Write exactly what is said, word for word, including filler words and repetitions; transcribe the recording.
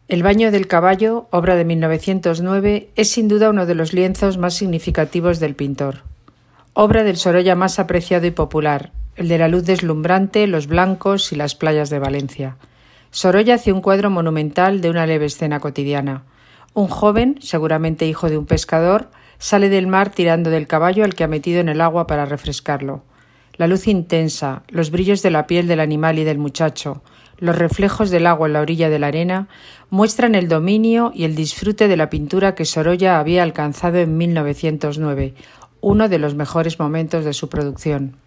El baño del caballo, obra de mil novecientos nueve, es sin duda uno de los lienzos más significativos del pintor. Obra del Sorolla más apreciado y popular, el de la luz deslumbrante, los blancos y las playas de Valencia. Sorolla hace un cuadro monumental de una leve escena cotidiana. Un joven, seguramente hijo de un pescador, sale del mar tirando del caballo al que ha metido en el agua para refrescarlo. La luz intensa, los brillos de la piel del animal y del muchacho, los reflejos del agua en la orilla de la arena, muestran el dominio y el disfrute de la pintura que Sorolla había alcanzado en mil novecientos nueve, uno de los mejores momentos de su producción.